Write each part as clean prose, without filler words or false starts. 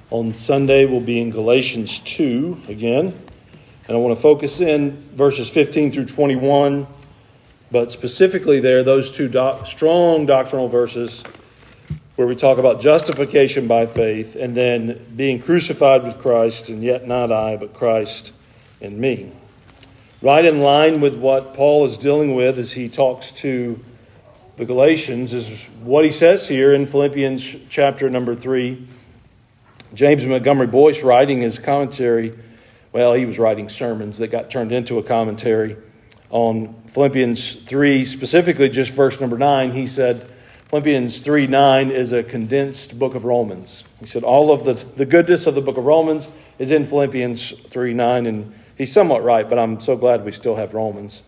On Sunday, we'll be in Galatians 2 again. And I want to focus in verses 15 through 21. But specifically there, those two strong doctrinal verses where we talk about justification by faith and then being crucified with Christ, and yet not I, but Christ in me. Right in line with what Paul is dealing with as he talks to the Galatians is what he says here in Philippians chapter number 3. James Montgomery Boyce, writing his commentary, well, he was writing sermons that got turned into a commentary on Philippians 3, specifically just verse number 9. He said Philippians 3:9 is a condensed book of Romans. He said all of the goodness of the book of Romans is in Philippians 3:9, and he's somewhat right, but I'm so glad we still have Romans.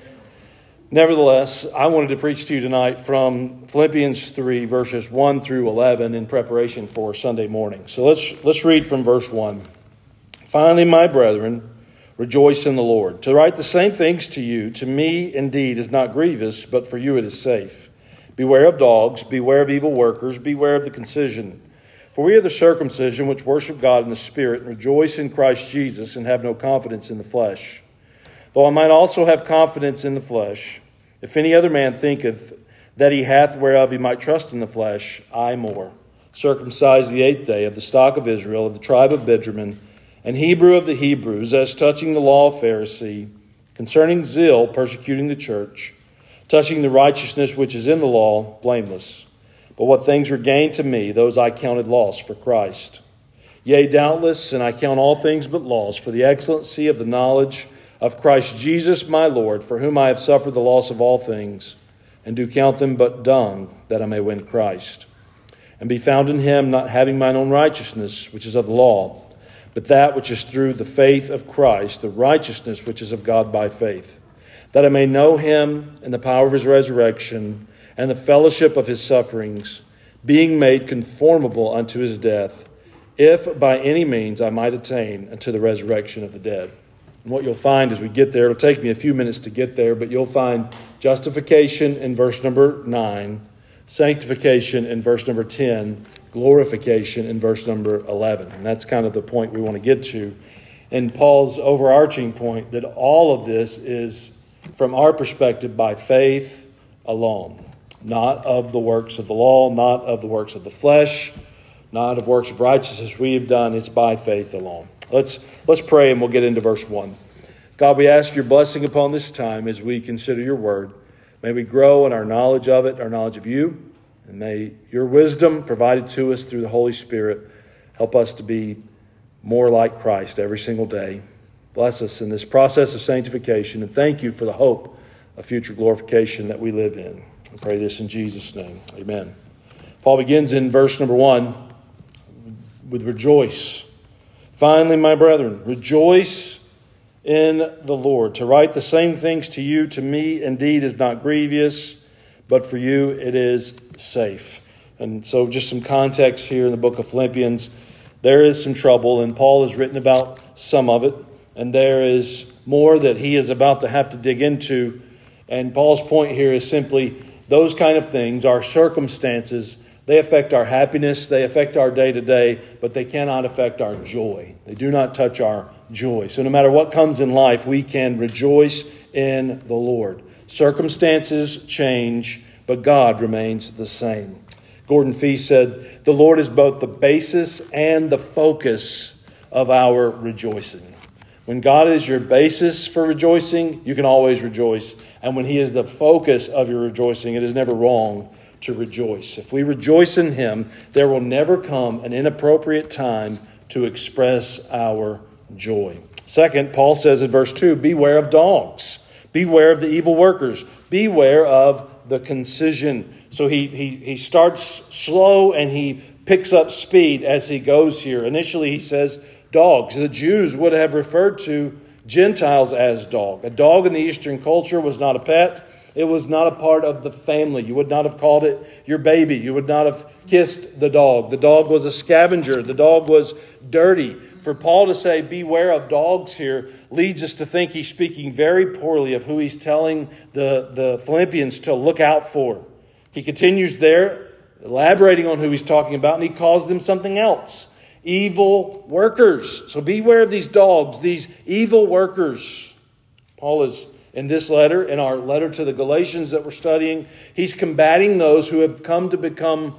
Nevertheless, I wanted to preach to you tonight from Philippians 3, verses 1 through 11 in preparation for Sunday morning. So let's read from verse 1. Finally, my brethren, rejoice in the Lord. To write the same things to you, to me indeed is not grievous, but for you it is safe. Beware of dogs, beware of evil workers, beware of the concision. For we are the circumcision which worship God in the Spirit, and rejoice in Christ Jesus, and have no confidence in the flesh. Though I might also have confidence in the flesh, if any other man thinketh that he hath whereof he might trust in the flesh, I more. Circumcised the 8th day, of the stock of Israel, of the tribe of Benjamin, and Hebrew of the Hebrews, as touching the law of Pharisee, concerning zeal, persecuting the church, touching the righteousness which is in the law, blameless. But what things were gained to me, those I counted loss for Christ. Yea, doubtless, and I count all things but loss, for the excellency of the knowledge of Christ Jesus my Lord, for whom I have suffered the loss of all things, and do count them but dung, that I may win Christ, and be found in him, not having mine own righteousness, which is of the law, but that which is through the faith of Christ, the righteousness which is of God by faith, that I may know him and the power of his resurrection, and the fellowship of his sufferings, being made conformable unto his death, if by any means I might attain unto the resurrection of the dead. And what you'll find as we get there, it'll take me a few minutes to get there, but you'll find justification in verse number 9, sanctification in verse number 10, glorification in verse number 11. And that's kind of the point we want to get to. And Paul's overarching point that all of this is, from our perspective, by faith alone. Not of the works of the law, not of the works of the flesh, not of works of righteousness we have done. It's by faith alone. Let's pray and we'll get into verse 1. God, we ask your blessing upon this time as we consider your word. May we grow in our knowledge of it, our knowledge of you, and may your wisdom provided to us through the Holy Spirit help us to be more like Christ every single day. Bless us in this process of sanctification, and thank you for the hope of future glorification that we live in. I pray this in Jesus' name. Amen. Paul begins in verse number 1 with rejoice. Finally, my brethren, rejoice in the Lord. To write the same things to you, to me indeed is not grievous, but for you it is safe. And so just some context here in the book of Philippians. There is some trouble, and Paul has written about some of it, and there is more that he is about to have to dig into. And Paul's point here is simply those kind of things, our circumstances, they affect our happiness, they affect our day-to-day, but they cannot affect our joy. They do not touch our joy. So no matter what comes in life, we can rejoice in the Lord. Circumstances change, but God remains the same. Gordon Fee said, the Lord is both the basis and the focus of our rejoicing. When God is your basis for rejoicing, you can always rejoice. And when he is the focus of your rejoicing, it is never wrong to rejoice. If we rejoice in him, there will never come an inappropriate time to express our joy. Second, Paul says in verse 2, beware of dogs. Beware of the evil workers. Beware of the concision. So he starts slow and he picks up speed as he goes here. Initially he says dogs. The Jews would have referred to Gentiles as dog. A dog in the Eastern culture was not a pet. It was not a part of the family. You would not have called it your baby. You would not have kissed the dog. The dog was a scavenger. The dog was dirty. For Paul to say, beware of dogs here, leads us to think he's speaking very poorly of who he's telling the Philippians to look out for. He continues there, elaborating on who he's talking about, and he calls them something else. evil workers. So beware of these dogs, these evil workers. Paul is, in this letter, in our letter to the Galatians that we're studying, he's combating those who have become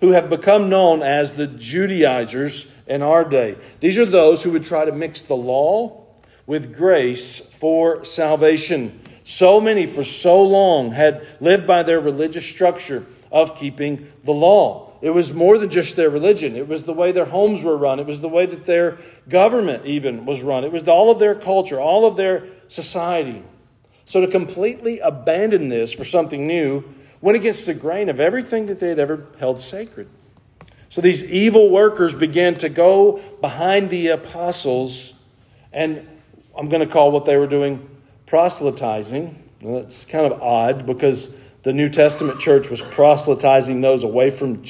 known as the Judaizers in our day. These are those who would try to mix the law with grace for salvation. So many for so long had lived by their religious structure of keeping the law. It was more than just their religion. It was the way their homes were run. It was the way that their government even was run. It was all of their culture, all of their society. So to completely abandon this for something new went against the grain of everything that they had ever held sacred. So these evil workers began to go behind the apostles, and I'm going to call what they were doing proselytizing. Well, that's kind of odd because the New Testament church was proselytizing those away from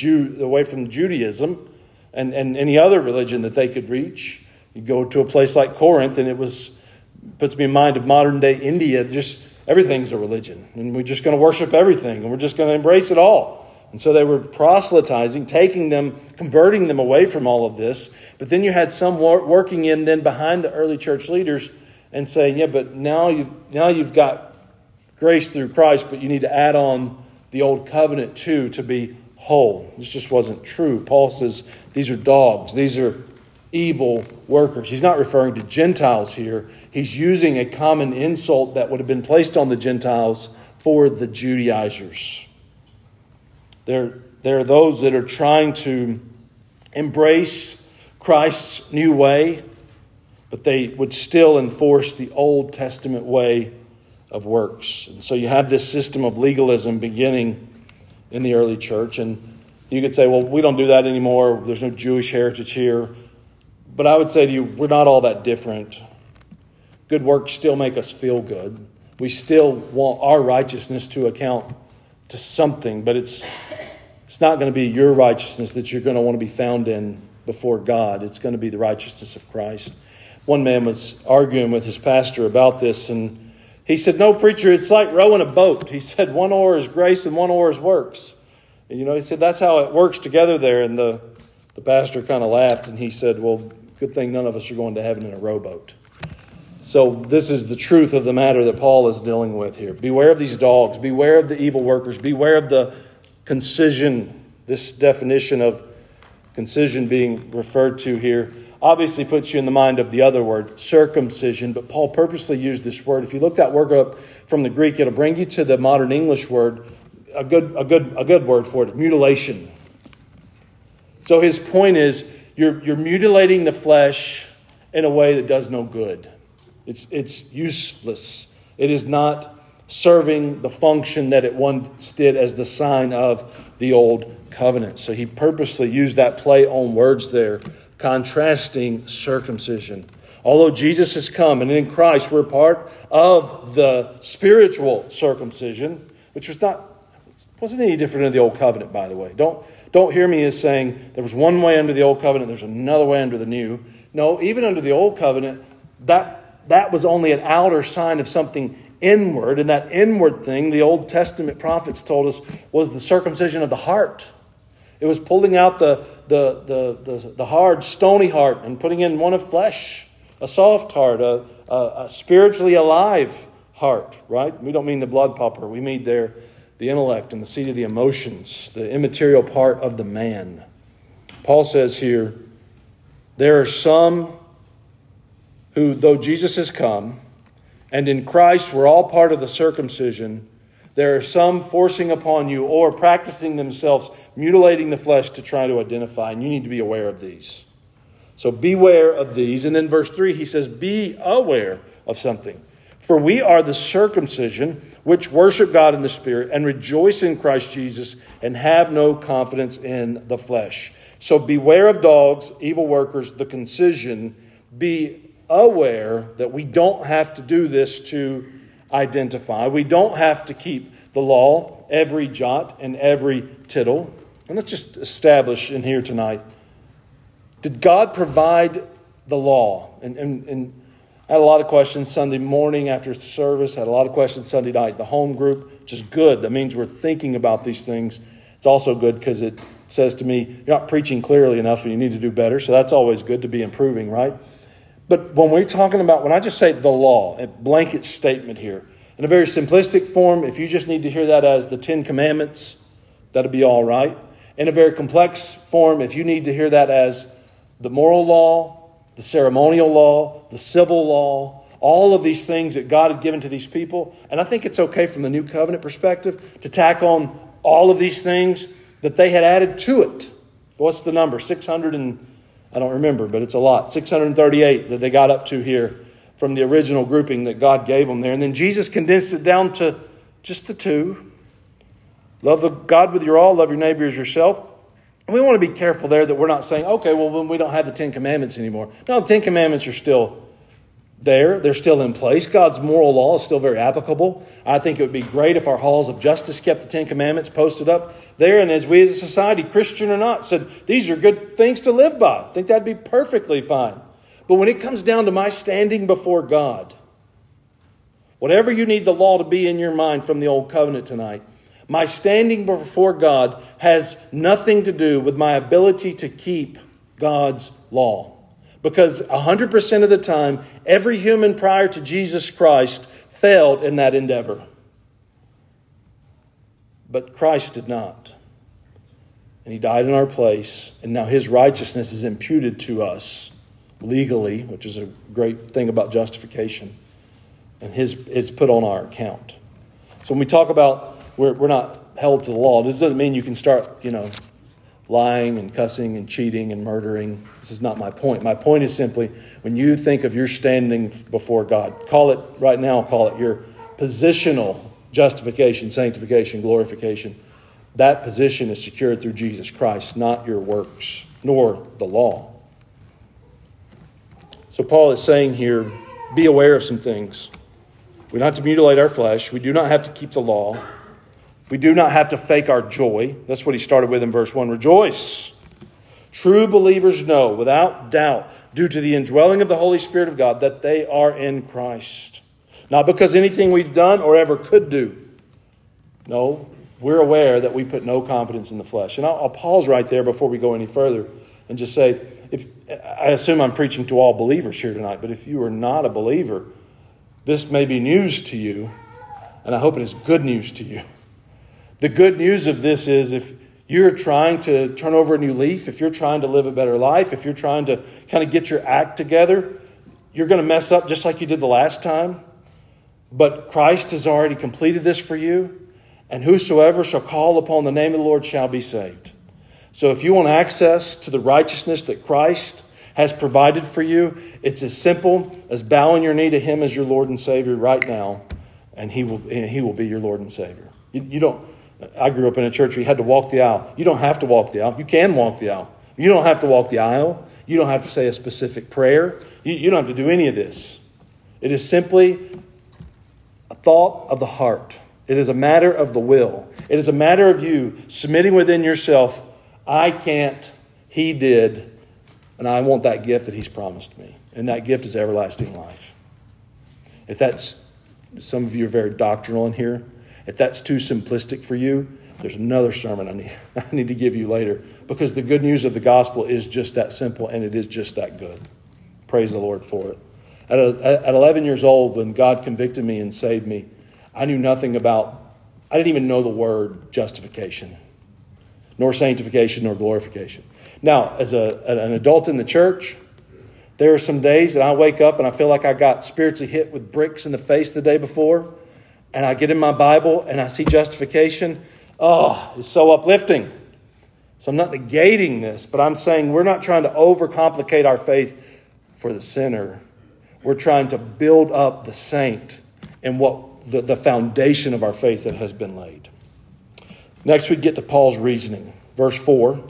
Judaism and any other religion that they could reach. You go to a place like Corinth, and puts me in mind of modern day India. Just everything's a religion, and we're just going to worship everything, and we're just going to embrace it all. And so they were proselytizing, converting them away from all of this. But then you had some working in then behind the early church leaders and saying, yeah, but now you've got grace through Christ, but you need to add on the old covenant too to be whole. This just wasn't true. Paul says these are dogs. These are evil workers. He's not referring to Gentiles here. He's using a common insult that would have been placed on the Gentiles for the Judaizers. There are those that are trying to embrace Christ's new way, but they would still enforce the Old Testament way of works. And so you have this system of legalism beginning in the early church. And you could say, well, we don't do that anymore. There's no Jewish heritage here. But I would say to you, we're not all that different. Good works still make us feel good. We still want our righteousness to account to something, but it's not going to be your righteousness that you're going to want to be found in before God. It's going to be the righteousness of Christ. One man was arguing with his pastor about this, and he said, no, preacher, it's like rowing a boat. He said, one oar is grace and one oar is works. And, he said, that's how it works together there. And the pastor kind of laughed, and he said, well, good thing none of us are going to heaven in a rowboat. So this is the truth of the matter that Paul is dealing with here. Beware of these dogs. Beware of the evil workers. Beware of the concision. This definition of concision being referred to here obviously puts you in the mind of the other word, circumcision. But Paul purposely used this word. If you look that word up from the Greek, it'll bring you to the modern English word, a good word for it, mutilation. So his point is, you're mutilating the flesh in a way that does no good. It's useless. It is not serving the function that it once did as the sign of the old covenant. So he purposely used that play on words there, contrasting circumcision. Although Jesus has come and in Christ we're part of the spiritual circumcision, which wasn't any different in the old covenant, by the way. Don't hear me as saying there was one way under the old covenant, there's another way under the new. No, even under the old covenant, that was only an outer sign of something inward. And that inward thing, the Old Testament prophets told us, was the circumcision of the heart. It was pulling out the hard, stony heart and putting in one of flesh, a soft heart, a spiritually alive heart, right? We don't mean the blood pumper. We mean the intellect and the seat of the emotions, the immaterial part of the man. Paul says here, there are some who, though Jesus has come, and in Christ we're all part of the circumcision, there are some forcing upon you or practicing themselves, mutilating the flesh to try to identify, and you need to be aware of these. So beware of these. And then verse 3, he says, be aware of something. For we are the circumcision which worship God in the Spirit and rejoice in Christ Jesus and have no confidence in the flesh. So beware of dogs, evil workers, the concision. Be aware that we don't have to do this to identify. We don't have to keep the law, every jot and every tittle. And let's just establish in here tonight, did God provide the law? And I had a lot of questions Sunday morning after service. Had a lot of questions Sunday night. The home group, which is good. That means we're thinking about these things. It's also good because it's says to me, you're not preaching clearly enough and you need to do better. So that's always good to be improving, right? But when we're talking about, when I just say the law, a blanket statement here, in a very simplistic form, if you just need to hear that as the 10 Commandments, that'll be all right. In a very complex form, if you need to hear that as the moral law, the ceremonial law, the civil law, all of these things that God had given to these people. And I think it's okay from the New Covenant perspective to tack on all of these things that they had added to it. What's the number? 600 and, I don't remember, but it's a lot. 638 that they got up to here from the original grouping that God gave them there. And then Jesus condensed it down to just the two. Love God with your all, love your neighbor as yourself. And we want to be careful there that we're not saying, okay, well, we don't have the 10 Commandments anymore. No, the 10 Commandments are still there. They're still in place. God's moral law is still very applicable. I think it would be great if our halls of justice kept the 10 Commandments posted up there. And as we as a society, Christian or not, said, these are good things to live by. I think that'd be perfectly fine. But when it comes down to my standing before God, whatever you need the law to be in your mind from the Old Covenant tonight, my standing before God has nothing to do with my ability to keep God's law. Because 100% of the time, every human prior to Jesus Christ failed in that endeavor. But Christ did not. And He died in our place. And now His righteousness is imputed to us legally, which is a great thing about justification. And it's put on our account. So when we talk about we're not held to the law, this doesn't mean you can start, lying and cussing and cheating and murdering. This is not my point. My point is simply, when you think of your standing before God, call it your positional justification, sanctification, glorification. That position is secured through Jesus Christ, not your works, nor the law. So Paul is saying here, be aware of some things. We don't have to mutilate our flesh. We do not have to keep the law. We do not have to fake our joy. That's what he started with in verse 1. Rejoice. True believers know without doubt, due to the indwelling of the Holy Spirit of God, that they are in Christ. Not because anything we've done or ever could do. No, we're aware that we put no confidence in the flesh. And I'll pause right there before we go any further and just say, I assume I'm preaching to all believers here tonight, but if you are not a believer, this may be news to you, and I hope it is good news to you. The good news of this is if you're trying to turn over a new leaf, if you're trying to live a better life, if you're trying to kind of get your act together, you're going to mess up just like you did the last time. But Christ has already completed this for you. And whosoever shall call upon the name of the Lord shall be saved. So if you want access to the righteousness that Christ has provided for you, it's as simple as bowing your knee to Him as your Lord and Savior right now. And He will be your Lord and Savior. You don't. I grew up in a church where you had to walk the aisle. You don't have to walk the aisle. You can walk the aisle. You don't have to walk the aisle. You don't have to say a specific prayer. You don't have to do any of this. It is simply a thought of the heart. It is a matter of the will. It is a matter of you submitting within yourself, I can't, He did, and I want that gift that He's promised me. And that gift is everlasting life. If that's, some of you are very doctrinal in here. If that's too simplistic for you, there's another sermon I need to give you later. Because the good news of the gospel is just that simple and it is just that good. Praise the Lord for it. At 11 years old, when God convicted me and saved me, I knew nothing about, I didn't even know the word justification, nor sanctification, nor glorification. Now, as an adult in the church, there are some days that I wake up and I feel like I got spiritually hit with bricks in the face the day before. And I get in my Bible and I see justification. Oh, it's so uplifting. So I'm not negating this, but I'm saying we're not trying to overcomplicate our faith for the sinner. We're trying to build up the saint and what the foundation of our faith that has been laid. Next we get to Paul's reasoning. Verse 4.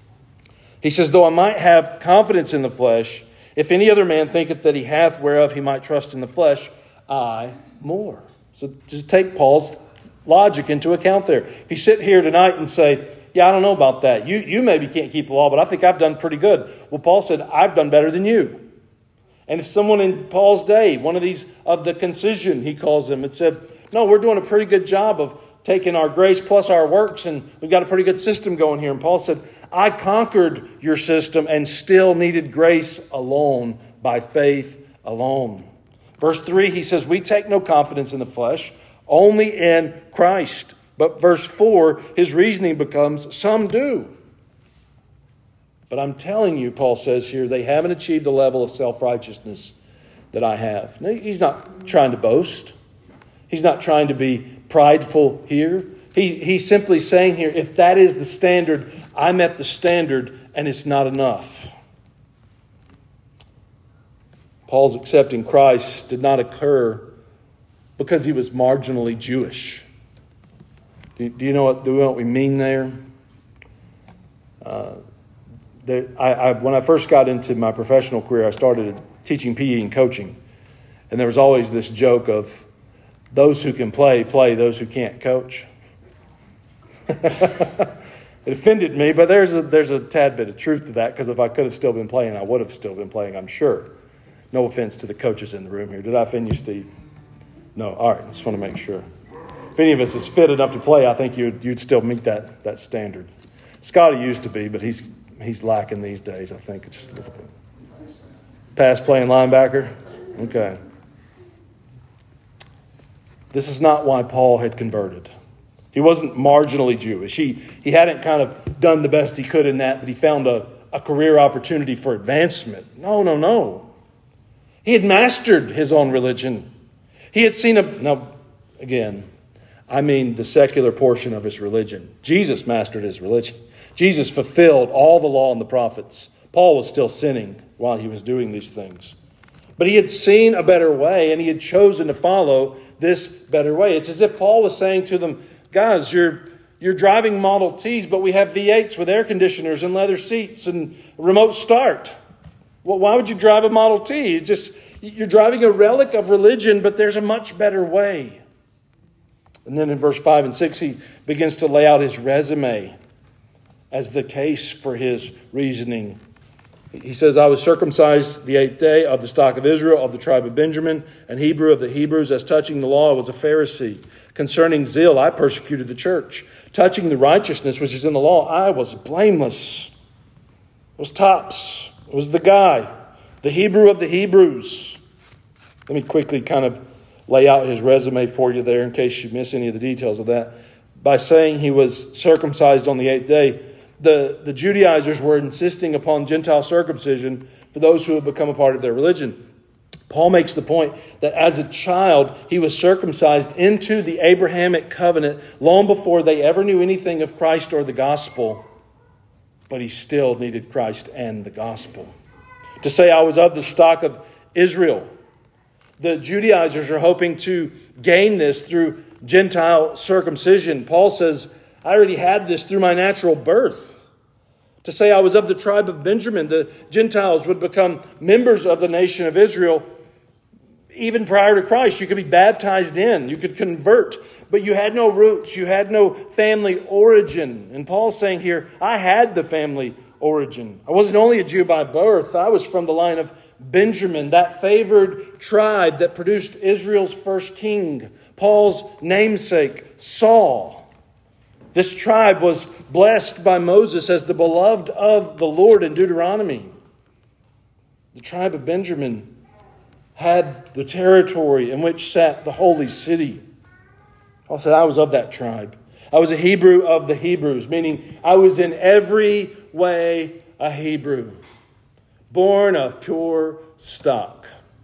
He says, though I might have confidence in the flesh, if any other man thinketh that he hath whereof he might trust in the flesh, I more. So just take Paul's logic into account there. If you sit here tonight and say, yeah, I don't know about that. You maybe can't keep the law, but I think I've done pretty good. Well, Paul said, I've done better than you. And if someone in Paul's day, one of these of the concision, he calls them, had said, no, we're doing a pretty good job of taken our grace plus our works, and we've got a pretty good system going here. And Paul said, I conquered your system and still needed grace alone, by faith alone. Verse 3, he says, we take no confidence in the flesh, only in Christ. But verse 4, his reasoning becomes, some do. But I'm telling you, Paul says here, they haven't achieved the level of self-righteousness that I have. Now, he's not trying to boast. He's not trying to be prideful here. He's simply saying here, if that is the standard, I met the standard and it's not enough. Paul's accepting Christ did not occur because he was marginally Jewish. Do you know what we mean there? When I first got into my professional career, I started teaching PE and coaching. And there was always this joke of those who can play, those who can't coach. It offended me, but there's a tad bit of truth to that, because if I could have still been playing, I would have still been playing, I'm sure. No offense to the coaches in the room here. Did I offend you, Steve? No. All right. Just want to make sure. If any of us is fit enough to play, I think you'd still meet that standard. Scotty used to be, but he's lacking these days, I think. It's just a little bit. Pass playing linebacker? Okay. This is not why Paul had converted. He wasn't marginally Jewish. He hadn't kind of done the best he could in that, but he found a career opportunity for advancement. No. He had mastered his own religion. He had seen I mean the secular portion of his religion. Jesus mastered his religion. Jesus fulfilled all the law and the prophets. Paul was still sinning while he was doing these things. But he had seen a better way, and he had chosen to follow this better way. It's as if Paul was saying to them, guys, you're driving Model Ts, but we have V8s with air conditioners and leather seats and remote start. Well, why would you drive a Model T? You're driving a relic of religion, but there's a much better way. And then in verse 5 and 6, he begins to lay out his resume as the case for his reasoning. He says, I was circumcised the 8th day, of the stock of Israel, of the tribe of Benjamin, and Hebrew of the Hebrews. As touching the law, I was a Pharisee. Concerning zeal, I persecuted the church. Touching the righteousness which is in the law, I was blameless. It was tops. It was the guy. The Hebrew of the Hebrews. Let me quickly kind of lay out his resume for you there in case you miss any of the details of that. By saying he was circumcised on the 8th day, the Judaizers were insisting upon Gentile circumcision for those who had become a part of their religion. Paul makes the point that as a child, he was circumcised into the Abrahamic covenant long before they ever knew anything of Christ or the gospel. But he still needed Christ and the gospel. To say I was of the stock of Israel. The Judaizers are hoping to gain this through Gentile circumcision. Paul says, I already had this through my natural birth. To say I was of the tribe of Benjamin, the Gentiles would become members of the nation of Israel even prior to Christ. You could be baptized in, you could convert, but you had no roots, you had no family origin. And Paul's saying here, I had the family origin. I wasn't only a Jew by birth, I was from the line of Benjamin, that favored tribe that produced Israel's first king, Paul's namesake, Saul. This tribe was blessed by Moses as the beloved of the Lord in Deuteronomy. The tribe of Benjamin had the territory in which sat the holy city. Paul said, I was of that tribe. I was a Hebrew of the Hebrews, meaning I was in every way a Hebrew, born of pure stock.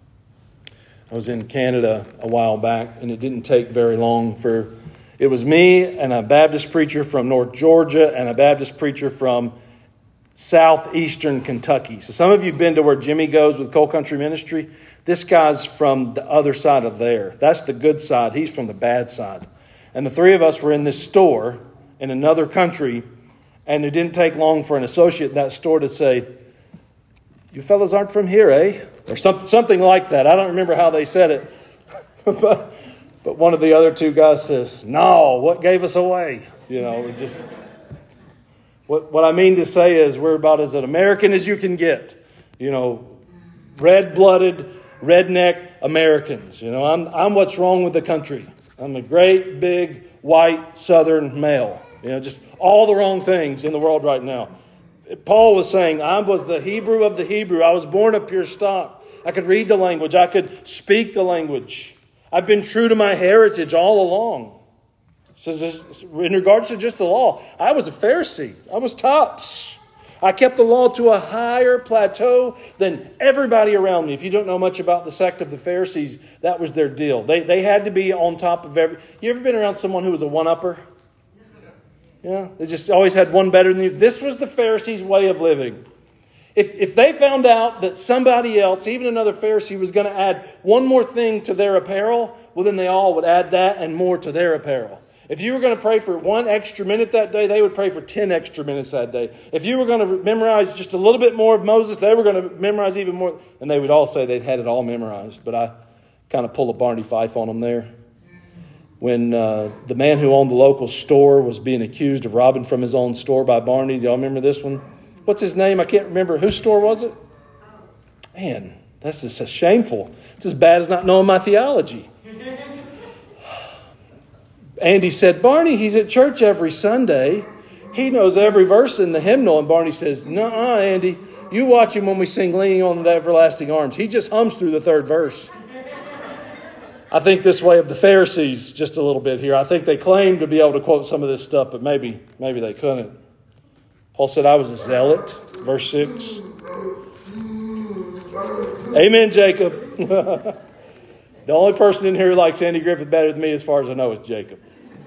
I was in Canada a while back, and it didn't take very long it was me and a Baptist preacher from North Georgia and a Baptist preacher from southeastern Kentucky. So some of you have been to where Jimmy goes with Coal Country Ministry. This guy's from the other side of there. That's the good side. He's from the bad side. And the three of us were in this store in another country, and it didn't take long for an associate in that store to say, you fellas aren't from here, eh? Or something like that. I don't remember how they said it. But one of the other two guys says, no, what gave us away? What I mean to say is we're about as American as you can get. Red-blooded, redneck Americans. I'm what's wrong with the country. I'm a great, big, white, southern male. Just all the wrong things in the world right now. Paul was saying, I was the Hebrew of the Hebrew. I was born of pure stock. I could read the language. I could speak the language. I've been true to my heritage all along. Says this, in regards to just the law, I was a Pharisee. I was tops. I kept the law to a higher plateau than everybody around me. If you don't know much about the sect of the Pharisees, that was their deal. They had to be on top of every... You ever been around someone who was a one-upper? Yeah, they just always had one better than you. This was the Pharisees' way of living. If they found out that somebody else, even another Pharisee, was going to add one more thing to their apparel, well, then they all would add that and more to their apparel. If you were going to pray for 1 extra minute that day, they would pray for 10 extra minutes that day. If you were going to memorize just a little bit more of Moses, they were going to memorize even more. And they would all say they'd had it all memorized. But I kind of pull a Barney Fife on them there. When the man who owned the local store was being accused of robbing from his own store by Barney. Do y'all remember this one? What's his name? I can't remember. Whose store was it? Man, that's just so shameful. It's as bad as not knowing my theology. Andy said, Barney, he's at church every Sunday. He knows every verse in the hymnal. And Barney says, nuh-uh, Andy. You watch him when we sing Leaning on the Everlasting Arms. He just hums through the 3rd verse. I think this way of the Pharisees just a little bit here. I think they claim to be able to quote some of this stuff, but maybe they couldn't. Paul said, I was a zealot. Verse 6. Amen, Jacob. The only person in here who likes Andy Griffith better than me, as far as I know, is Jacob.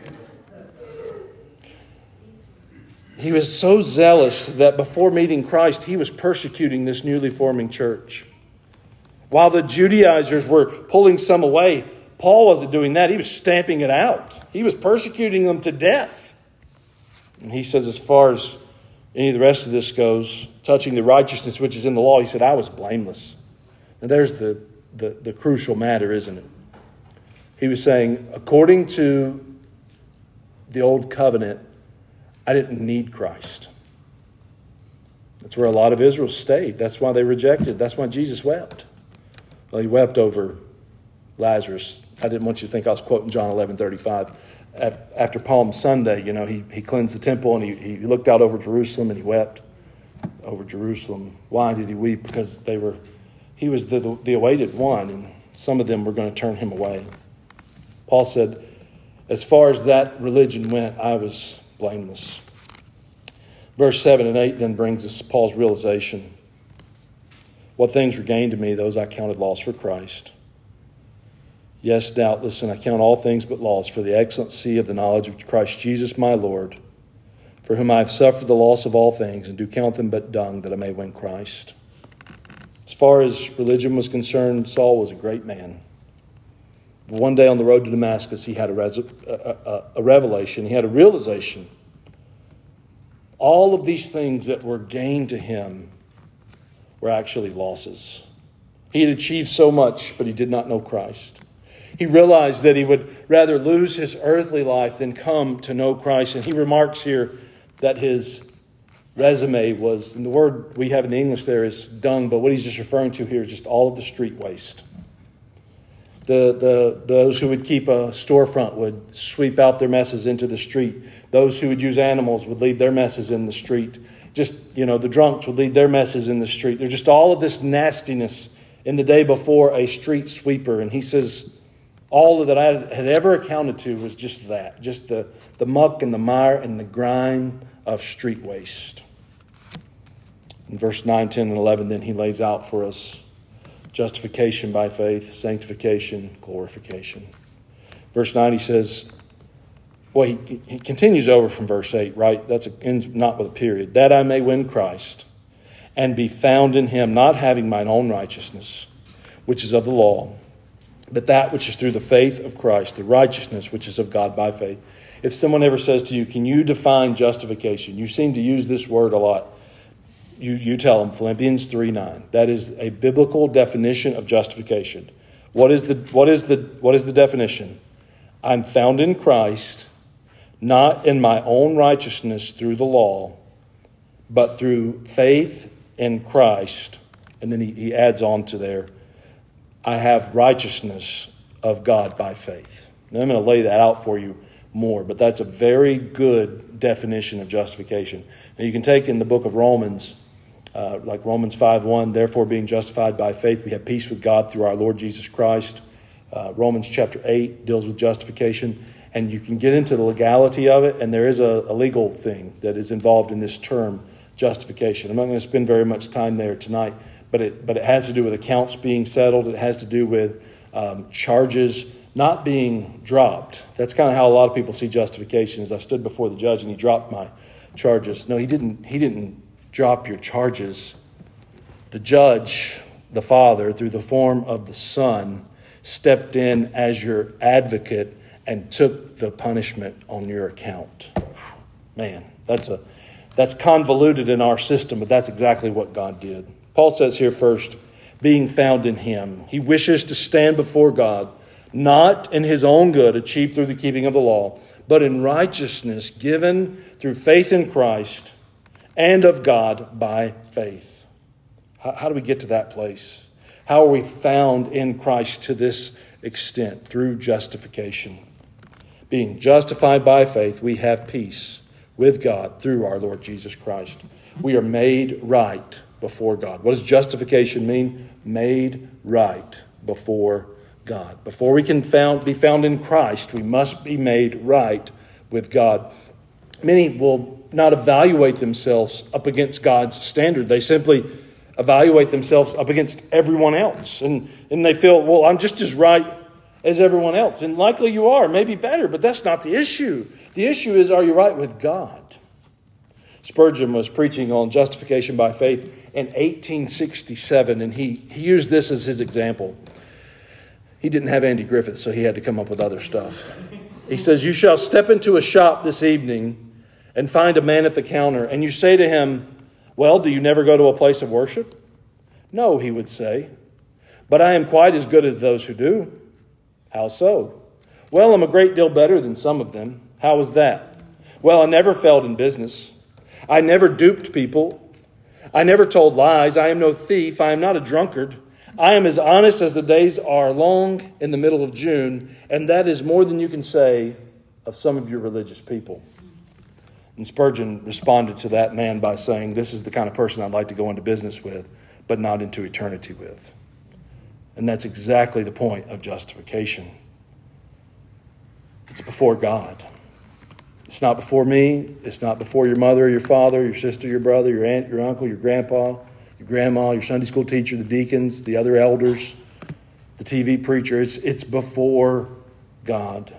He was so zealous that before meeting Christ, he was persecuting this newly forming church. While the Judaizers were pulling some away, Paul wasn't doing that. He was stamping it out. He was persecuting them to death. And he says, as far as any of the rest of this goes, touching the righteousness which is in the law, he said, I was blameless. And there's the crucial matter, isn't it? He was saying, according to the old covenant, I didn't need Christ. That's where a lot of Israel stayed. That's why they rejected. That's why Jesus wept. Well, he wept over Lazarus. I didn't want you to think I was quoting John 11:35. After Palm Sunday, he cleansed the temple and he looked out over Jerusalem and he wept over Jerusalem. Why did he weep? Because he was the awaited one, and some of them were going to turn him away. Paul said, as far as that religion went, I was blameless. Verse 7 and 8 then brings us Paul's realization. What things were gained to me, those I counted loss for Christ. Yes, doubtless, and I count all things but loss for the excellency of the knowledge of Christ Jesus my Lord, for whom I have suffered the loss of all things, and do count them but dung, that I may win Christ. As far as religion was concerned, Saul was a great man. But one day on the road to Damascus, he had a revelation. He had a realization. All of these things that were gained to him were actually losses. He had achieved so much, but he did not know Christ. He realized that he would rather lose his earthly life than come to know Christ. And he remarks here that his resume was, and the word we have in the English there is dung, but what he's just referring to here is just all of the street waste. Those who would keep a storefront would sweep out their messes into the street. Those who would use animals would leave their messes in the street. The drunks would leave their messes in the street. There's just all of this nastiness in the day before a street sweeper. And he says, all that I had ever accounted to was just that. Just the muck and the mire and the grime of street waste. In verse 9, 10, and 11, then he lays out for us justification by faith, sanctification, glorification. Verse 9, he says, he continues over from verse 8, right? That's ends not with a period. That I may win Christ and be found in him, not having mine own righteousness, which is of the law, but that which is through the faith of Christ, the righteousness which is of God by faith. If someone ever says to you, can you define justification? You seem to use this word a lot. You tell them, Philippians 3:9. That is a biblical definition of justification. What is the definition? I'm found in Christ, not in my own righteousness through the law, but through faith in Christ. And then he adds on to there, I have righteousness of God by faith. Now, I'm going to lay that out for you more, but that's a very good definition of justification. Now, you can take in the book of Romans, like Romans 5:1, therefore being justified by faith, we have peace with God through our Lord Jesus Christ. Romans chapter 8 deals with justification, and you can get into the legality of it, and there is a legal thing that is involved in this term, justification. I'm not going to spend very much time there tonight, but it has to do with accounts being settled. It has to do with charges not being dropped. That's kind of how a lot of people see justification. As I stood before the judge and he dropped my charges. No, he didn't drop your charges. The judge, the Father, through the form of the Son, stepped in as your advocate and took the punishment on your account. Man, that's convoluted in our system, but that's exactly what God did. Paul says here first, being found in him. He wishes to stand before God, not in his own good achieved through the keeping of the law, but in righteousness given through faith in Christ and of God by faith. How do we get to that place? How are we found in Christ to this extent? Through justification. Being justified by faith, we have peace with God through our Lord Jesus Christ. We are made right before God. What does justification mean? Made right before God. Before we can be found in Christ, we must be made right with God. Many will not evaluate themselves up against God's standard. They simply evaluate themselves up against everyone else. And they feel, well, I'm just as right as everyone else. And likely you are, maybe better, but that's not the issue. The issue is, are you right with God? Spurgeon was preaching on justification by faith in 1867, and he used this as his example. He didn't have Andy Griffith, so he had to come up with other stuff. He says, you shall step into a shop this evening and find a man at the counter, and you say to him, well, do you never go to a place of worship? No, he would say, but I am quite as good as those who do. How so? Well, I'm a great deal better than some of them. How is that? Well, I never failed in business. I never duped people. I never told lies. I am no thief. I am not a drunkard. I am as honest as the days are long in the middle of June, and that is more than you can say of some of your religious people. And Spurgeon responded to that man by saying, this is the kind of person I'd like to go into business with, but not into eternity with. And that's exactly the point of justification. It's before God. It's not before me. It's not before your mother, your father, your sister, your brother, your aunt, your uncle, your grandpa, your grandma, your Sunday school teacher, the deacons, the other elders, the TV preacher. It's before God.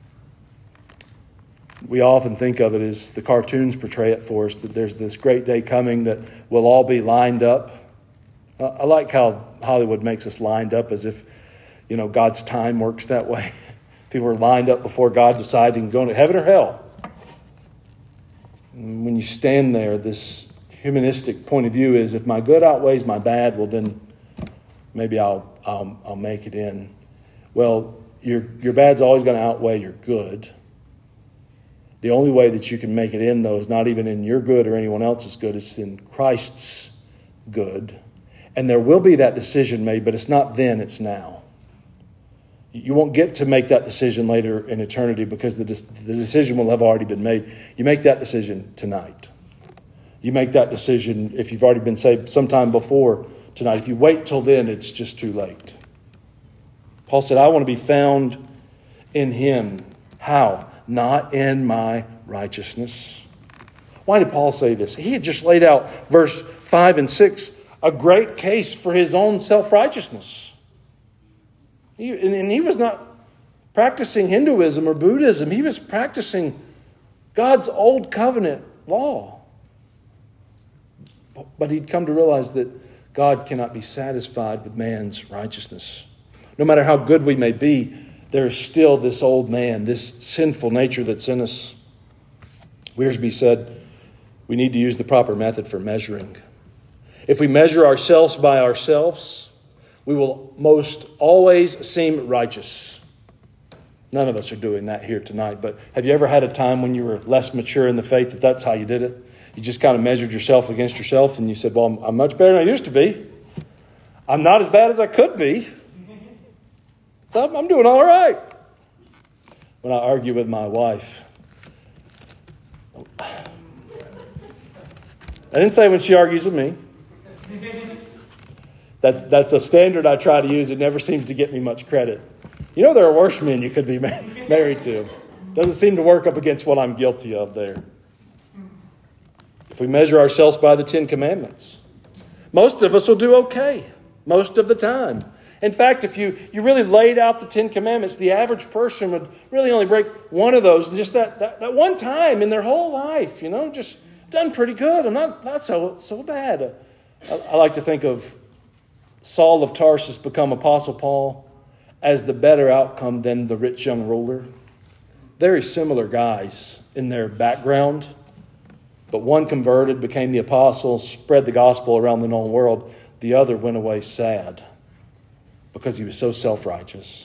We often think of it as the cartoons portray it for us, that there's this great day coming that we'll all be lined up. I like how Hollywood makes us lined up as if, God's time works that way. People are lined up before God deciding going to heaven or hell. And when you stand there, this humanistic point of view is if my good outweighs my bad, well then maybe I'll make it in. Well, your bad's always going to outweigh your good. The only way that you can make it in, though, is not even in your good or anyone else's good. It's in Christ's good. And there will be that decision made, but it's not then, it's now. You won't get to make that decision later in eternity because the decision will have already been made. You make that decision tonight. You make that decision if you've already been saved sometime before tonight. If you wait till then, it's just too late. Paul said, I want to be found in him. How? Not in my righteousness. Why did Paul say this? He had just laid out verse 5 and 6, a great case for his own self-righteousness. And he was not practicing Hinduism or Buddhism. He was practicing God's old covenant law. But he'd come to realize that God cannot be satisfied with man's righteousness. No matter how good we may be, there is still this old man, this sinful nature that's in us. Wiersbe said, we need to use the proper method for measuring. If we measure ourselves by ourselves, we will most always seem righteous. None of us are doing that here tonight, but have you ever had a time when you were less mature in the faith that's how you did it? You just kind of measured yourself against yourself and you said, well, I'm much better than I used to be. I'm not as bad as I could be. I'm doing all right. when I argue with my wife. I didn't say when she argues with me. That's a standard I try to use. It never seems to get me much credit. You know, there are worse men you could be married to. Doesn't seem to work up against what I'm guilty of there. If we measure ourselves by the Ten Commandments, most of us will do okay most of the time. In fact, if you really laid out the Ten Commandments, the average person would really only break one of those just that one time in their whole life. Just done pretty good. I'm not so bad. I like to think of Saul of Tarsus become Apostle Paul as the better outcome than the rich young ruler. Very similar guys in their background, but one converted, became the apostle, spread the gospel around the known world. The other went away sad because he was so self-righteous.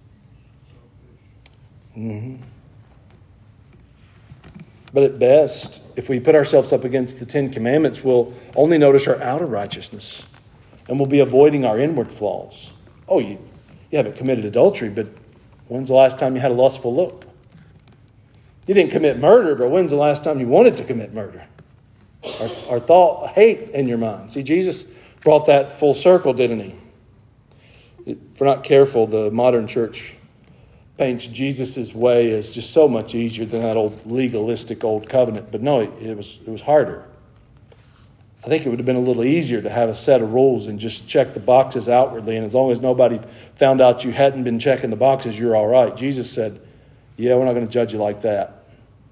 But at best, if we put ourselves up against the Ten Commandments, we'll only notice our outer righteousness, and we'll be avoiding our inward flaws. Oh, you haven't committed adultery, but when's the last time you had a lustful look? You didn't commit murder, but when's the last time you wanted to commit murder? Or thought hate in your mind. See, Jesus brought that full circle, didn't he? If we're not careful, the modern church paints Jesus' way as just so much easier than that old legalistic old covenant. But no, it was harder. I think it would have been a little easier to have a set of rules and just check the boxes outwardly. And as long as nobody found out you hadn't been checking the boxes, you're all right. Jesus said, yeah, we're not going to judge you like that.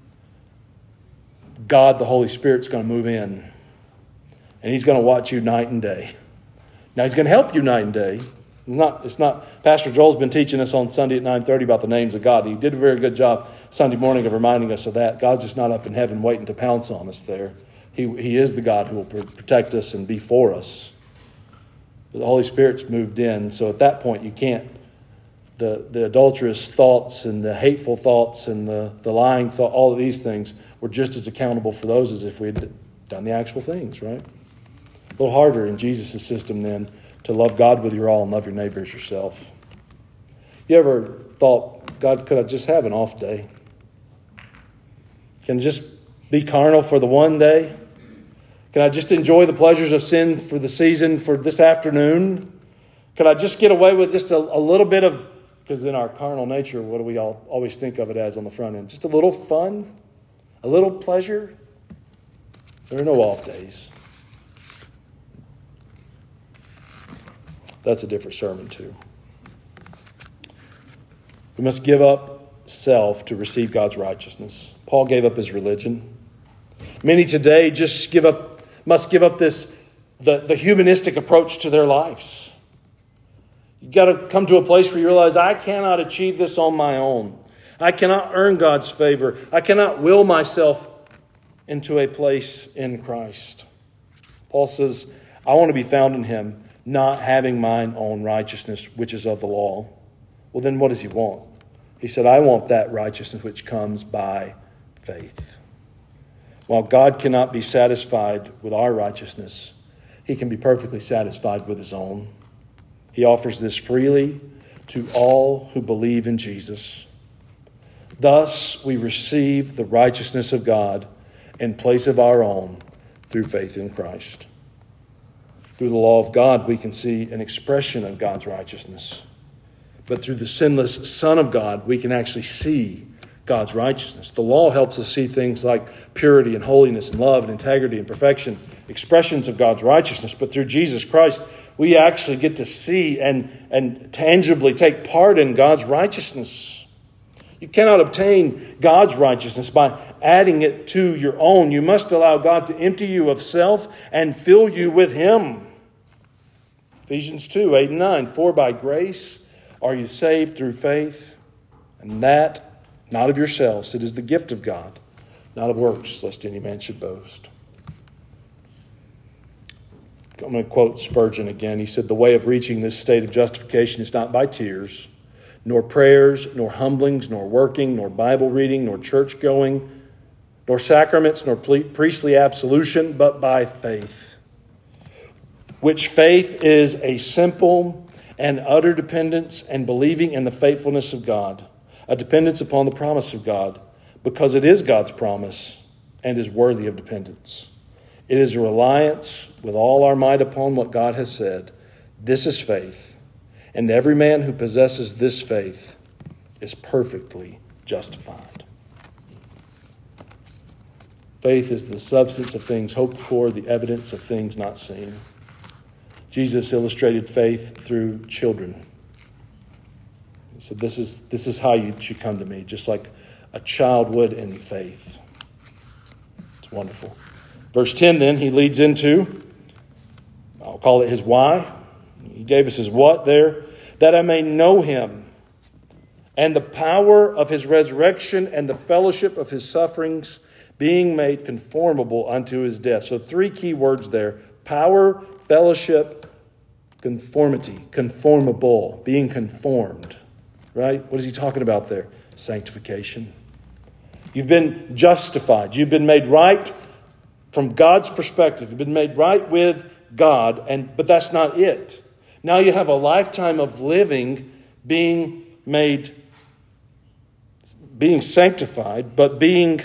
God, the Holy Spirit's going to move in. And He's going to watch you night and day. Now, He's going to help you night and day. It's not. Pastor Joel's been teaching us on Sunday at 9:30 about the names of God. He did a very good job Sunday morning of reminding us of that. God's just not up in heaven waiting to pounce on us there. He is the God who will protect us and be for us. But the Holy Spirit's moved in, so at that point you can't. The adulterous thoughts and the hateful thoughts and the lying thought, all of these things, we're just as accountable for those as if we had done the actual things, right? A little harder in Jesus' system then to love God with your all and love your neighbor as yourself. You ever thought, God, could I just have an off day? Can I just be carnal for the one day? Can I just enjoy the pleasures of sin for the season for this afternoon? Could I just get away with just a little bit of, because in our carnal nature, what do we all always think of it as on the front end? Just a little fun? A little pleasure? There are no off days. That's a different sermon too. We must give up self to receive God's righteousness. Paul gave up his religion. Many today just must give up the humanistic approach to their lives. You've got to come to a place where you realize, I cannot achieve this on my own. I cannot earn God's favor. I cannot will myself into a place in Christ. Paul says, I want to be found in Him, not having mine own righteousness, which is of the law. Well, then what does he want? He said, I want that righteousness which comes by faith. While God cannot be satisfied with our righteousness, He can be perfectly satisfied with His own. He offers this freely to all who believe in Jesus. Thus, we receive the righteousness of God in place of our own through faith in Christ. Through the law of God, we can see an expression of God's righteousness. But through the sinless Son of God, we can actually see God's righteousness. The law helps us see things like purity and holiness and love and integrity and perfection, expressions of God's righteousness. But through Jesus Christ, we actually get to see and tangibly take part in God's righteousness. You cannot obtain God's righteousness by adding it to your own. You must allow God to empty you of self and fill you with Him. Ephesians 2, 8 and 9. For by grace are you saved through faith, and that not of yourselves. It is the gift of God, not of works, lest any man should boast. I'm going to quote Spurgeon again. He said, the way of reaching this state of justification is not by tears, nor prayers, nor humblings, nor working, nor Bible reading, nor church going, nor sacraments, nor priestly absolution, but by faith. Which faith is a simple and utter dependence and believing in the faithfulness of God. a dependence upon the promise of God, because it is God's promise and is worthy of dependence. It is a reliance with all our might upon what God has said. This is faith, and every man who possesses this faith is perfectly justified. Faith is the substance of things hoped for, the evidence of things not seen. Jesus illustrated faith through children. He said, this is how you should come to me, just like a child would in faith. It's wonderful. Verse 10 then, he leads into, I'll call it his why. He gave us his what there. That I may know him and the power of his resurrection and the fellowship of his sufferings, being made conformable unto his death. So 3 key words there. Power, fellowship, conformity, conformable, being conformed. Right? What is he talking about there? Sanctification. You've been justified. You've been made right from God's perspective. You've been made right with God, but that's not it. Now you have a lifetime of living, being sanctified, but being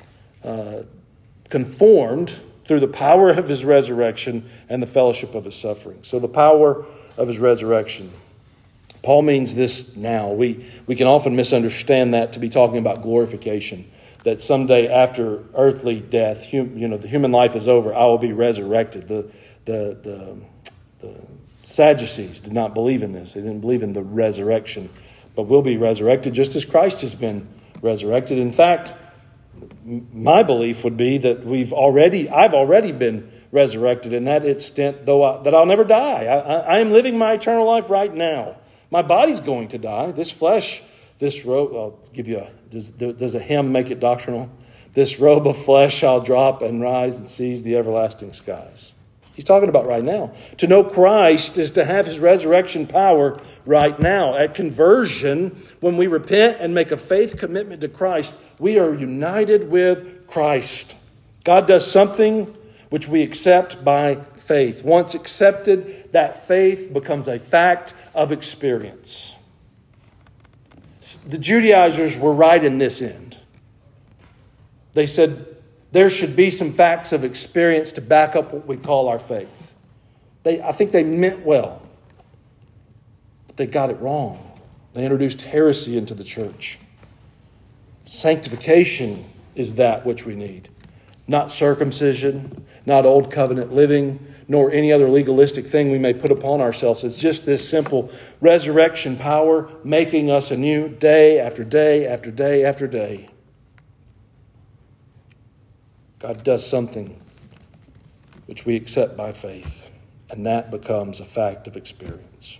conformed through the power of his resurrection and the fellowship of his suffering. So the power of his resurrection. Paul means this now. We can often misunderstand that to be talking about glorification. That someday after earthly death, the human life is over, I will be resurrected. The Sadducees did not believe in this. They didn't believe in the resurrection. But we'll be resurrected just as Christ has been resurrected. In fact, my belief would be that I've already been resurrected in that extent, that I'll never die. I am living my eternal life right now. My body's going to die. This flesh, this robe, I'll give you does a hymn make it doctrinal? This robe of flesh I'll drop and rise and seize the everlasting skies. He's talking about right now. To know Christ is to have his resurrection power right now. At conversion, when we repent and make a faith commitment to Christ, we are united with Christ. God does something which we accept by faith. Once accepted, that faith becomes a fact of experience. The Judaizers were right in this end. They said there should be some facts of experience to back up what we call our faith. I think they meant well, but they got it wrong. They introduced heresy into the church. Sanctification is that which we need. Not circumcision, not old covenant living, nor any other legalistic thing we may put upon ourselves. It's just this simple resurrection power making us anew day after day after day after day. God does something which we accept by faith, and that becomes a fact of experience.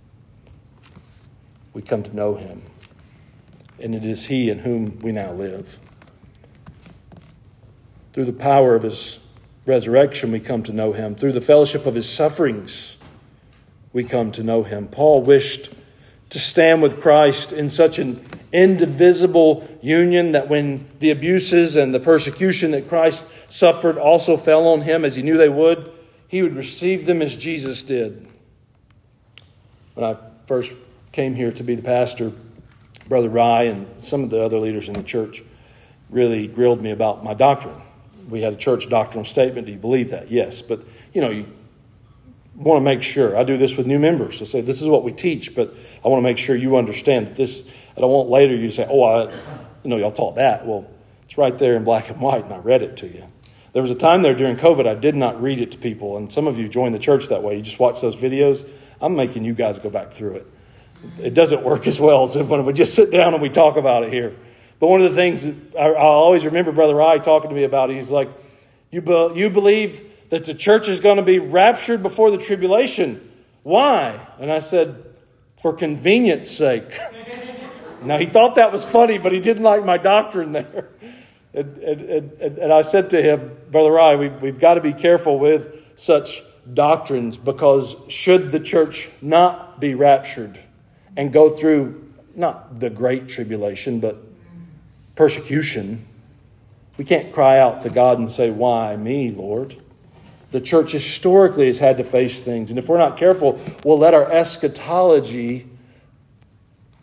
We come to know him, and it is he in whom we now live. Through the power of his resurrection, we come to know him. Through the fellowship of his sufferings, we come to know him. Paul wished to stand with Christ in such an indivisible union that when the abuses and the persecution that Christ suffered also fell on him, as he knew they would, he would receive them as Jesus did. When I first came here to be the pastor, Brother Rye and some of the other leaders in the church really grilled me about my doctrine. We had a church doctrinal statement. Do you believe that? Yes. But, you want to make sure. I do this with new members. I say, this is what we teach, but I want to make sure you understand that this, I don't want later you to say, y'all taught that. Well, it's right there in black and white, and I read it to you. There was a time there during COVID I did not read it to people, and some of you joined the church that way. You just watch those videos. I'm making you guys go back through it. It doesn't work as well as when we just sit down and we talk about it here. But one of the things that I always remember Brother Rye talking to me about, he's like, you believe that the church is going to be raptured before the tribulation. Why? And I said, for convenience sake. Now, he thought that was funny, but he didn't like my doctrine there. And I said to him, Brother Rye, we've got to be careful with such doctrines, because should the church not be raptured and go through not the great tribulation, but persecution, we can't cry out to God and say, why me, Lord? The church historically has had to face things. And if we're not careful, we'll let our eschatology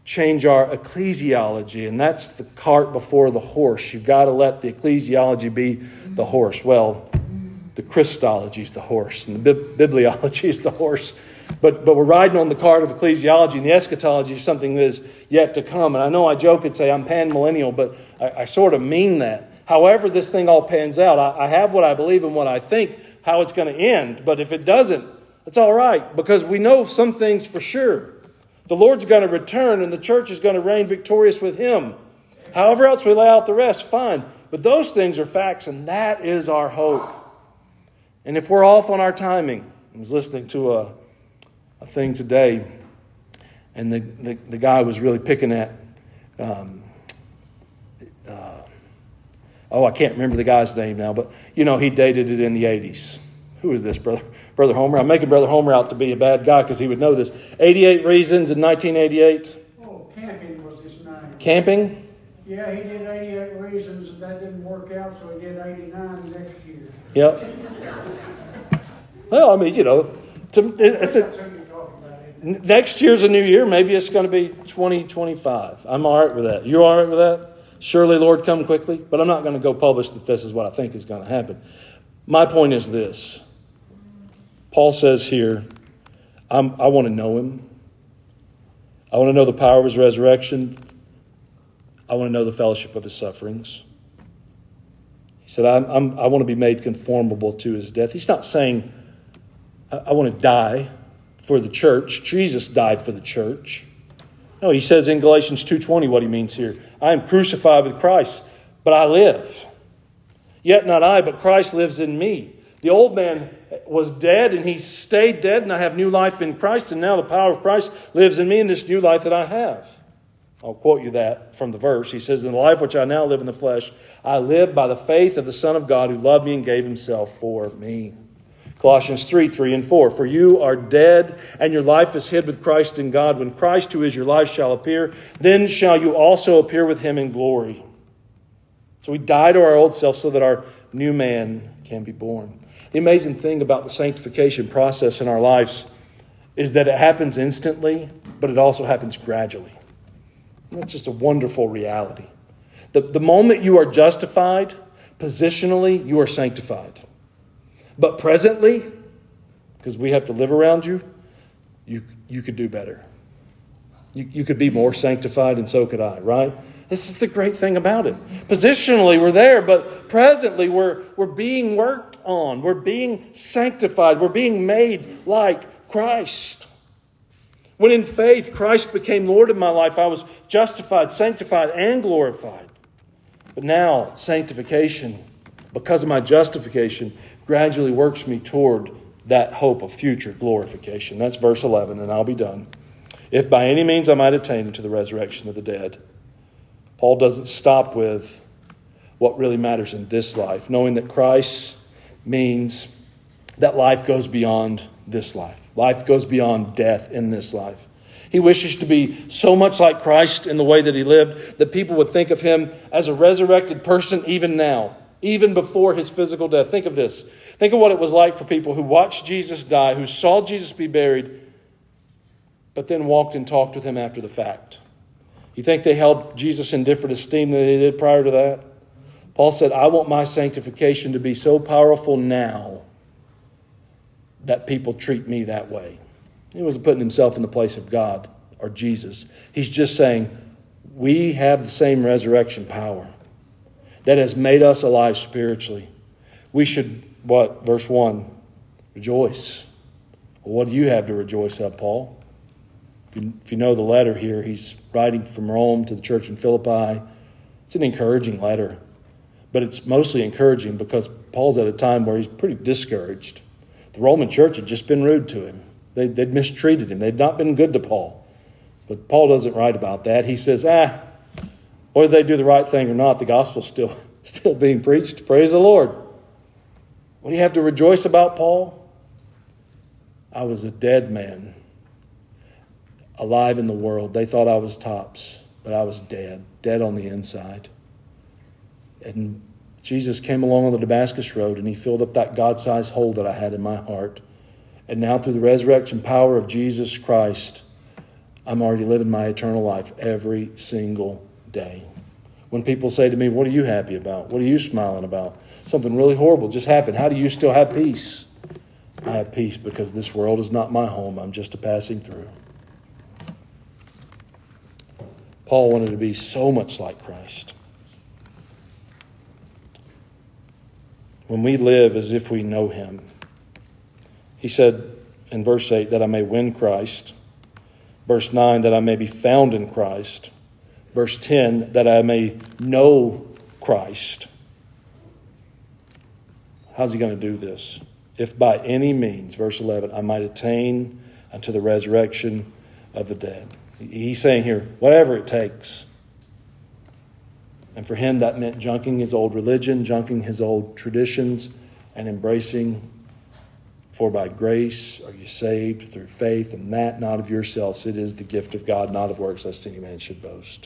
change our ecclesiology, and that's the cart before the horse. You've got to let the ecclesiology be the horse. Well, the Christology is the horse, and the bibliology is the horse. But we're riding on the cart of ecclesiology, and the eschatology is something that is yet to come. And I know I joke and say I'm pan-millennial, but I sort of mean that. However this thing all pans out, I have what I believe and what I think, how it's going to end. But if it doesn't, it's all right, because we know some things for sure. The Lord's going to return, and the church is going to reign victorious with Him. However else we lay out the rest, fine. But those things are facts, and that is our hope. And if we're off on our timing, I was listening to a thing today, and the guy was really picking at, I can't remember the guy's name now, but he dated it in the 80s. Who is this, Brother Homer? I'm making Brother Homer out to be a bad guy because he would know this. 88 Reasons in 1988. Oh, Camping was his name. Camping? Yeah, he did 88 Reasons, and that didn't work out, so he did 89 next year. Yep. Well, I mean, next year's a new year. Maybe it's going to be 2025. I'm all right with that. You all right with that? Surely, Lord, come quickly. But I'm not going to go publish that this is what I think is going to happen. My point is this. Paul says here, I want to know Him. I want to know the power of His resurrection. I want to know the fellowship of His sufferings. He said, I want to be made conformable to His death. He's not saying, I want to die for the church. Jesus died for the church. No, he says in Galatians 2:20 what he means here. I am crucified with Christ, but I live. Yet not I, but Christ lives in me. The old man was dead, and he stayed dead, and I have new life in Christ, and now the power of Christ lives in me in this new life that I have. I'll quote you that from the verse. He says, in the life which I now live in the flesh, I live by the faith of the Son of God who loved me and gave Himself for me. Colossians 3:3 and 4. For you are dead, and your life is hid with Christ in God. When Christ, who is your life, shall appear, then shall you also appear with Him in glory. So we die to our old self so that our new man can be born. The amazing thing about the sanctification process in our lives is that it happens instantly, but it also happens gradually. And that's just a wonderful reality. The moment you are justified, positionally, you are sanctified. But presently, because we have to live around you, you could do better. You could be more sanctified, and so could I, right? This is the great thing about it. Positionally, we're there, but presently, we're being worked on. We're being sanctified. We're being made like Christ. When in faith, Christ became Lord of my life, I was justified, sanctified, and glorified. But now, sanctification, because of my justification, gradually works me toward that hope of future glorification. That's verse 11, and I'll be done. If by any means I might attain to the resurrection of the dead. Paul doesn't stop with what really matters in this life, knowing that Christ means that life goes beyond this life. Life goes beyond death in this life. He wishes to be so much like Christ in the way that He lived that people would think of Him as a resurrected person even now, even before His physical death. Think of this. Think of what it was like for people who watched Jesus die, who saw Jesus be buried, but then walked and talked with Him after the fact. You think they held Jesus in different esteem than they did prior to that? Paul said, I want my sanctification to be so powerful now that people treat me that way. He wasn't putting himself in the place of God or Jesus. He's just saying, we have the same resurrection power that has made us alive spiritually. We should, Verse 1, rejoice. Well, what do you have to rejoice at, Paul? If you know the letter here, he's writing from Rome to the church in Philippi. It's an encouraging letter. But it's mostly encouraging because Paul's at a time where he's pretty discouraged. The Roman church had just been rude to him. They'd mistreated him. They'd not been good to Paul. But Paul doesn't write about that. He says, whether they do the right thing or not, the gospel's still being preached. Praise the Lord. What do you have to rejoice about, Paul? I was a dead man, alive in the world. They thought I was tops, but I was dead on the inside. And Jesus came along on the Damascus Road, and He filled up that God-sized hole that I had in my heart. And now through the resurrection power of Jesus Christ, I'm already living my eternal life every single day. When people say to me, what are you happy about? What are you smiling about? Something really horrible just happened. How do you still have peace? I have peace because this world is not my home. I'm just a passing through. Paul wanted to be so much like Christ. When we live as if we know him, he said in verse 8 that I may win Christ. Verse 9 that I may be found in Christ. Verse 10 that I may know Christ. How's he going to do this? If by any means, verse 11, I might attain unto the resurrection of the dead. He's saying here, whatever it takes. And for him that meant junking his old religion, junking his old traditions, and embracing, for by grace are you saved through faith, and that not of yourselves. It is the gift of God, not of works, lest any man should boast.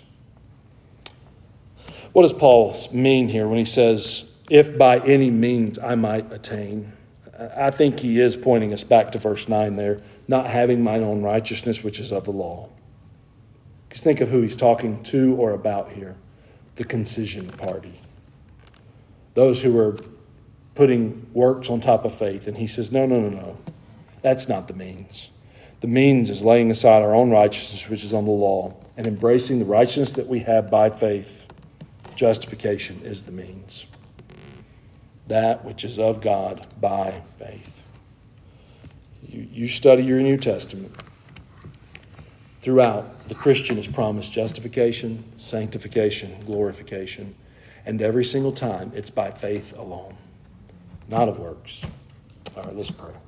What does Paul mean here when he says, if by any means I might attain? I think he is pointing us back to verse 9 there, not having mine own righteousness, which is of the law. Because think of who he's talking to or about here. The concision party. Those who are putting works on top of faith. And he says, no. That's not the means. The means is laying aside our own righteousness, which is on the law, and embracing the righteousness that we have by faith. Justification is the means. That which is of God by faith. You study your New Testament. Throughout, the Christian is promised justification, sanctification, glorification. And every single time, it's by faith alone, not of works. All right, let's pray.